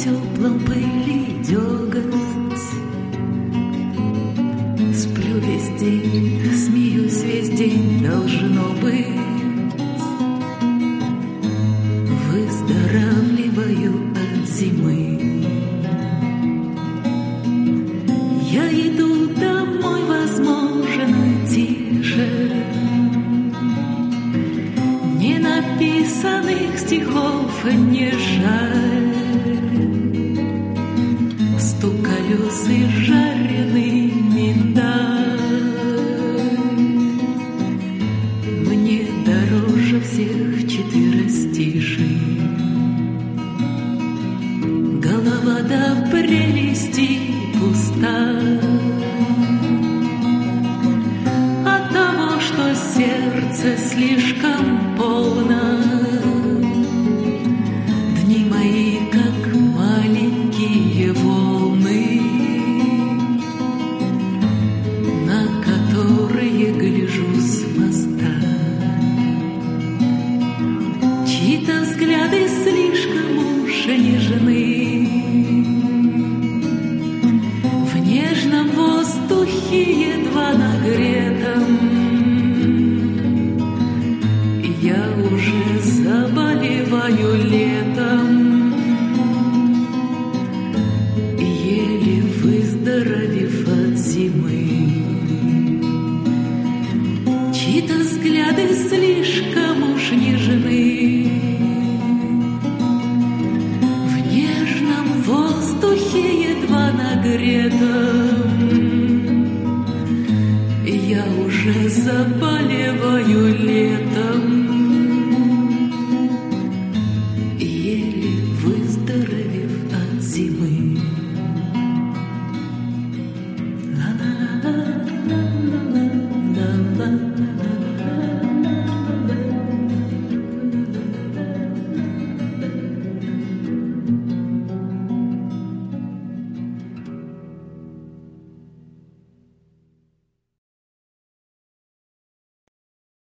теплом пыли дёготь. Сплю весь день, смеюсь весь день, должно быть. Выздоравливаю от зимы. Я иду домой, возможно, тише. Ненаписанных стихов не жаль. Стук колес и жареный миндаль мне дороже всех четверостишей. Голова до прелести пуста от того, что сердце слишком полно. Дни мои, как маленькие волны, на которые гляжу с моста. Чьи-то взгляды слишком уж нежны. В нежном воздухе едва нагретом я уже заболеваю летом, еле выздоровев от зимы. Чьи-то взгляды слишком уж нежны. В нежном воздухе едва нагретом я уже заболеваю